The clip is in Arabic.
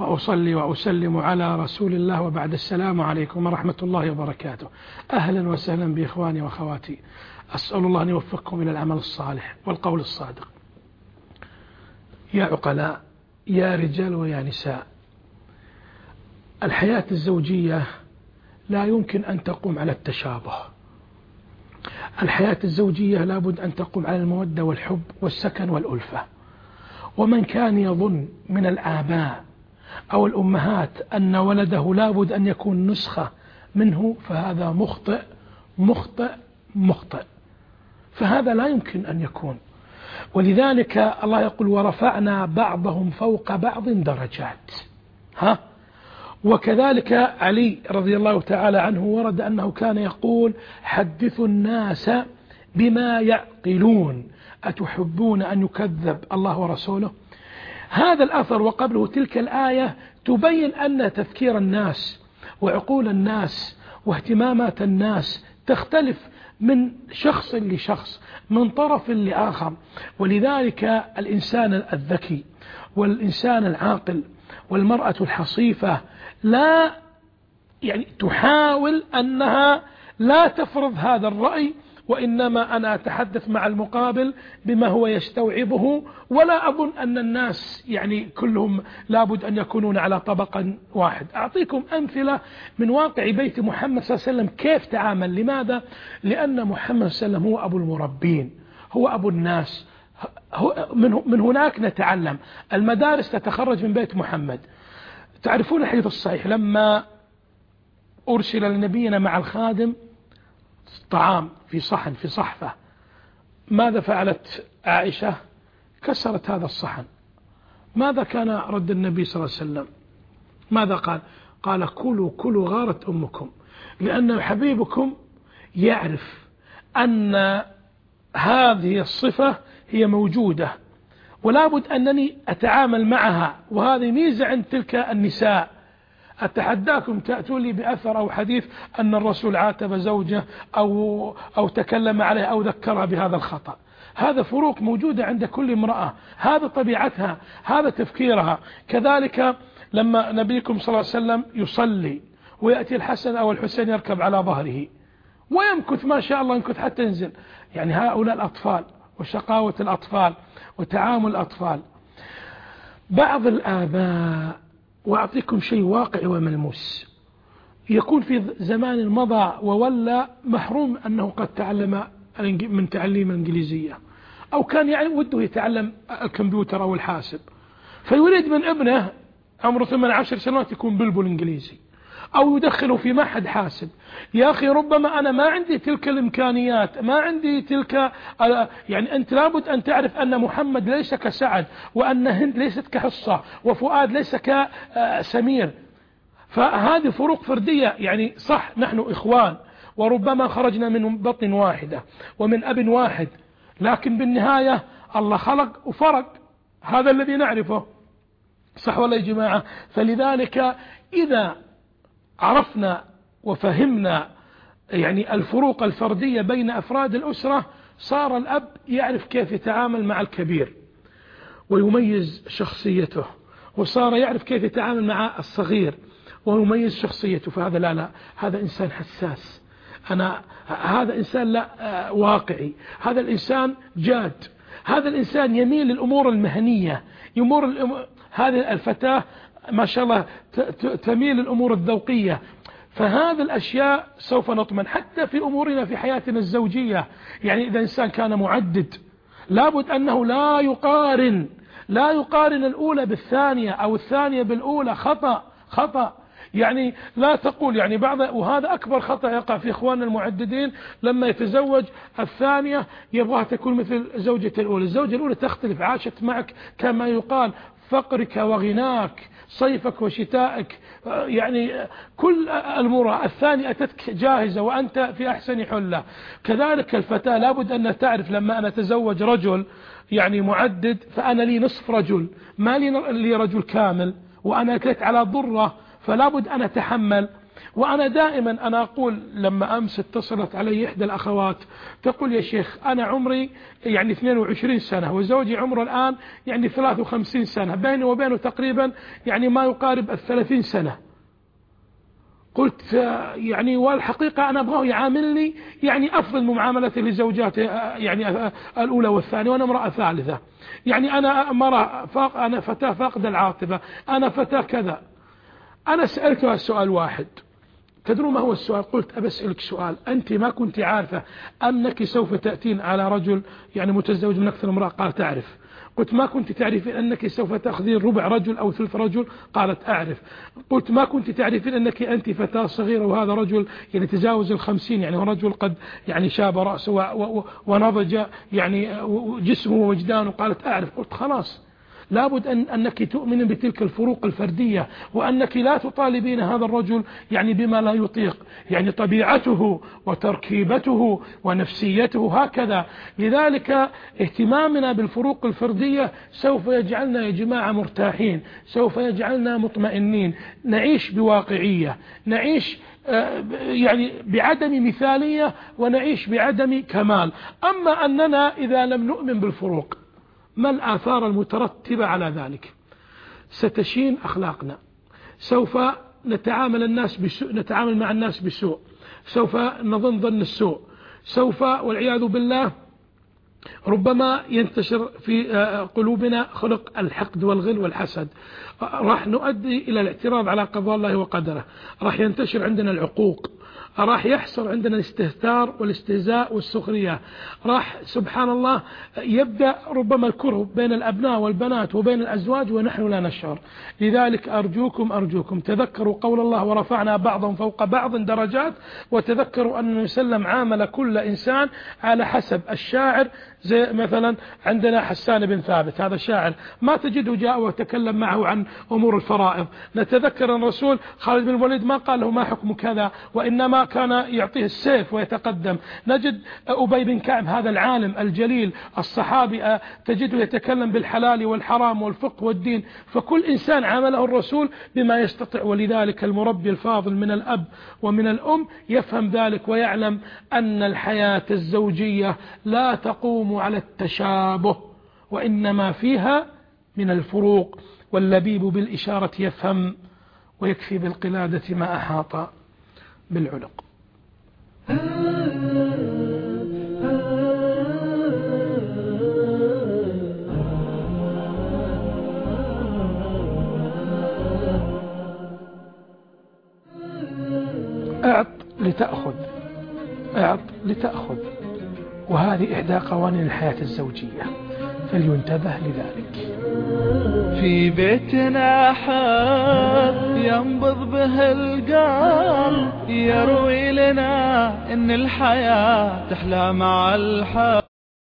وأصلي وأسلم على رسول الله، وبعد. السلام عليكم ورحمة الله وبركاته. أهلا وسهلا بإخواني وأخواتي، أسأل الله أن يوفقكم إلى العمل الصالح والقول الصادق. يا عقلاء، يا رجال ويا نساء، الحياة الزوجية لا يمكن أن تقوم على التشابه. الحياة الزوجية لابد أن تقوم على المودة والحب والسكن والألفة. ومن كان يظن من الآباء أو الأمهات أن ولده لابد أن يكون نسخة منه فهذا مخطئ مخطئ مخطئ، فهذا لا يمكن أن يكون. ولذلك الله يقول ورفعنا بعضهم فوق بعض درجات. وكذلك علي رضي الله تعالى عنه ورد أنه كان يقول حدثوا الناس بما يعقلون أتحبون أن يكذب الله ورسوله. هذا الأثر وقبله تلك الآية تبين أن تفكير الناس وعقول الناس واهتمامات الناس تختلف من شخص لشخص، من طرف لآخر. ولذلك الإنسان الذكي والإنسان العاقل والمرأة الحصيفة لا تحاول أنها لا تفرض هذا الرأي، وإنما أنا أتحدث مع المقابل بما هو يستوعبه. ولا أظن أن الناس كلهم لابد أن يكونون على طبق واحد. أعطيكم أمثلة من واقع بيت محمد صلى الله عليه وسلم كيف تعامل. لماذا؟ لأن محمد صلى الله عليه وسلم هو أبو المربين، هو أبو الناس. من هناك نتعلم. المدارس تتخرج من بيت محمد. تعرفون الحديث الصحيح لما أرسل لنبينا مع الخادم طعام في صحن في صحفة، ماذا فعلت عائشة؟ كسرت هذا الصحن. ماذا كان رد النبي صلى الله عليه وسلم؟ ماذا قال؟ قال كلوا كلوا غارت أمكم، لأن حبيبكم يعرف أن هذه الصفة هي موجودة ولا بد أنني أتعامل معها، وهذه ميزة عند تلك النساء. أتحداكم تأتوا لي بأثر أو حديث أن الرسول عاتب زوجه أو تكلم عليه أو ذكرها بهذا الخطأ. هذا فروق موجودة عند كل امرأة، هذا طبيعتها، هذا تفكيرها. كذلك لما نبيكم صلى الله عليه وسلم يصلي ويأتي الحسن أو الحسين يركب على ظهره ويمكث ما شاء الله يمكث حتى ينزل. هؤلاء الأطفال وشقاوة الأطفال وتعامل الأطفال. بعض الآباء، وأعطيكم شيء واقعي وملموس، يكون في زمان مضى وولى محروم أنه قد تعلم من تعليم الإنجليزية، أو كان وده يتعلم الكمبيوتر أو الحاسب، فيريد من ابنه عمره 18 سنوات يكون بلبل إنجليزي، أو يدخله في معهد حاسب. يا أخي ربما أنا ما عندي تلك الإمكانيات، ما عندي تلك أنت لابد أن تعرف أن محمد ليس كسعد، وأن هند ليست كحصة، وفؤاد ليس كسمير. فهذه فروق فردية. صح نحن إخوان وربما خرجنا من بطن واحدة ومن أب واحد، لكن بالنهاية الله خلق وفرق، هذا الذي نعرفه. صح ولا يا جماعة؟ فلذلك إذا عرفنا وفهمنا الفروق الفردية بين أفراد الأسرة، صار الأب يعرف كيف يتعامل مع الكبير ويميز شخصيته، وصار يعرف كيف يتعامل مع الصغير ويميز شخصيته. فهذا لا هذا إنسان حساس، هذا إنسان لا واقعي، هذا الإنسان جاد، هذا الإنسان يميل للأمور المهنية، هذه الفتاة ما شاء الله تميل للأمور الذوقية. فهذه الأشياء سوف نطمن حتى في أمورنا في حياتنا الزوجية. إذا إنسان كان معدد لابد أنه لا يقارن الأولى بالثانية أو الثانية بالأولى. خطأ. لا تقول وهذا أكبر خطأ يقع في إخواننا المعددين، لما يتزوج الثانية يبغاها تكون مثل زوجة الأولى. الزوجة الأولى تختلف، عاشت معك كما يقال فقرك وغناك، صيفك وشتائك، كل المرأة. الثانية أتتك جاهزة وأنت في أحسن حلة. كذلك الفتاة لابد أن تعرف لما أنا أتزوج رجل معدد فأنا لي نصف رجل، ما لي رجل كامل، وأنا أكلت على ضرة، فلا بد أن أتحمل. وأنا دائما أنا أقول، لما أمس اتصلت علي إحدى الأخوات تقول: يا شيخ أنا عمري يعني 22 سنة وزوجي عمره الآن يعني 53 سنة، بيني وبينه تقريبا يعني ما يقارب 30 سنة. قلت يعني والحقيقة أنا أبغاه يعاملني يعني أفضل معاملة لزوجاته يعني الأولى والثانية، وأنا امرأة ثالثة، يعني أنا فتاة فاقدة العاطفة، أنا فتاة كذا. أنا سألتها السؤال واحد، تدروا ما هو السؤال؟ قلت: أبسألك سؤال، أنت ما كنت عارفة أنك سوف تأتين على رجل يعني متزوج من أكثر امرأة؟ قالت: أعرف. قلت: ما كنت تعرفين أنك سوف تأخذين ربع رجل أو ثلث رجل؟ قالت: أعرف. قلت: ما كنت تعرفين أنت فتاة صغيرة وهذا رجل يعني تجاوز 50، يعني هو رجل قد يعني شاب رأسه ونضج يعني جسمه ووجدانه؟ قالت: أعرف. قلت: خلاص، لابد أنك تؤمن بتلك الفروق الفردية، وأنك لا تطالبين هذا الرجل يعني بما لا يطيق، يعني طبيعته وتركيبته ونفسيته هكذا. لذلك اهتمامنا بالفروق الفردية سوف يجعلنا يا جماعة مرتاحين، سوف يجعلنا مطمئنين، نعيش بواقعية، نعيش يعني بعدم مثالية، ونعيش بعدم كمال. أما أننا إذا لم نؤمن بالفروق، ما الآثار المترتبة على ذلك؟ ستشين أخلاقنا، سوف نتعامل مع الناس بسوء، سوف نظن ظن السوء، سوف والعياذ بالله ربما ينتشر في قلوبنا خلق الحقد والغل والحسد، راح نؤدي إلى الاعتراض على قضاء الله وقدره، راح ينتشر عندنا العقوق، راح يحصل عندنا الاستهتار والاستهزاء والسخرية، راح سبحان الله يبدأ ربما الكره بين الأبناء والبنات وبين الأزواج ونحن لا نشعر. لذلك أرجوكم تذكروا قول الله: ورفعنا بعضهم فوق بعض درجات، وتذكروا أن النبي صلى الله عليه وسلم عامل كل إنسان على حسب. الشاعر زي مثلا عندنا حسان بن ثابت، هذا شاعر ما تجده جاء وتكلم معه عن أمور الفرائض. نتذكر أن الرسول خالد بن الوليد ما قال له ما حكم كذا، وإنما كان يعطيه السيف ويتقدم. نجد أبي بن كعب هذا العالم الجليل الصحابي تجده يتكلم بالحلال والحرام والفقه والدين. فكل إنسان عامله الرسول بما يستطيع، ولذلك المربي الفاضل من الأب ومن الأم يفهم ذلك ويعلم أن الحياة الزوجية لا تقوم على التشابه، وإنما فيها من الفروق. واللبيب بالإشارة يفهم، ويكفي بالقلادة ما أحاط بالعنق. اعط لتأخذ، وهذه إحدى قوانين الحياة الزوجية، فلينتبه لذلك. في بيتنا حال ينبض به القلب، يروي لنا إن الحياة تحلى مع الحال.